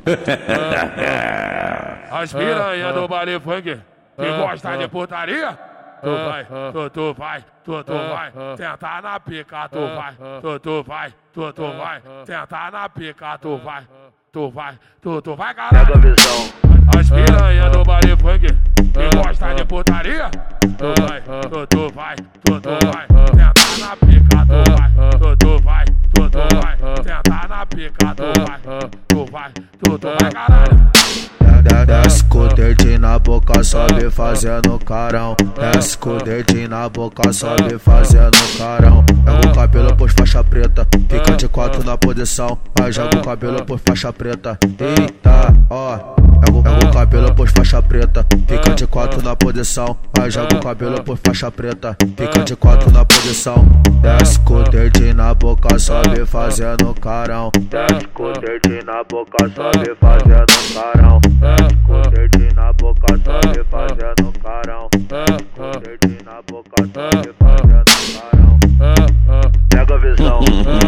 As piranha do baile funk que gosta de putaria. Tu vai tentar na pica, tu vai tentar na pica, tu vai caralho. Pega a visão. As piranha do baile funk que gosta de putaria. Tu vai tentar na pica, tu vai tentar na pica, tu vai caralho. Desce com o dedinho na boca, sobe fazendo carão. Desce com o dedinho na boca, sobe fazendo carão. Pega o cabelo por faixa preta, fica de quatro na posição. Vai, joga o cabelo por faixa preta. Eita, ó. Pega o cabelo por faixa preta, fica de quatro na posição. Vai, joga o cabelo por faixa preta, fica de quatro na posição. Desce com o dedinho na boca, sobe fazendo carão. Desce com o dedinho na boca, sobe fazendo carão. Desce com o dedinho na boca, sobe fazendo carão. Desce com o dedinho na boca, sobe fazendo carão. Pega a visão.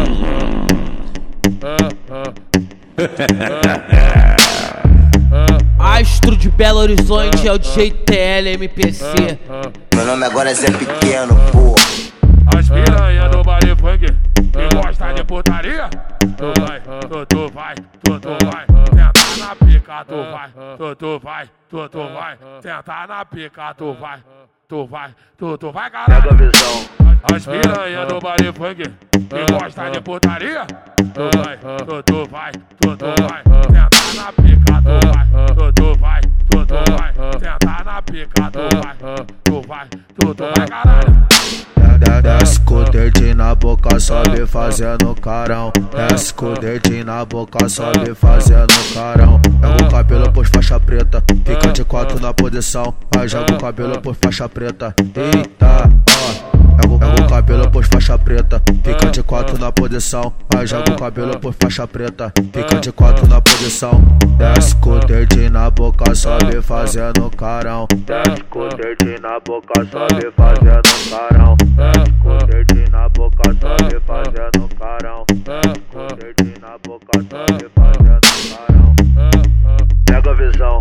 Astro de Belo Horizonte é o DJ TL MPC. Meu nome agora é Zé Pequeno, pô. As piranha do baile funk que gosta de putaria. Tu vai tentar na pica, tu vai tentar na pica, tu vai caralho. Pega a visão. As piranha do baile funk que gosta de putaria. Tu vai tentar na pica, tu vai tentar na pica, tu vai caralho. Desce com o dedinho na boca, sobe fazendo carão. Desce com o dedinho na boca, sobe fazendo carão. Pega o cabelo por faixa preta, fica de quatro na posição. Vai, joga o cabelo por faixa preta. Eita, ó. Pega o cabelo por faixa preta, fica de quatro na posição. Vai, joga o cabelo por faixa preta, fica de quatro na posição. Desce com o dedinho na boca, sobe fazendo carão. Desce com o dedinho na boca, sobe fazendo carão. Desce com o dedinho na boca, sobe fazendo carão. Desce com o dedinho na boca, sobe fazendo carão. Pega a visão.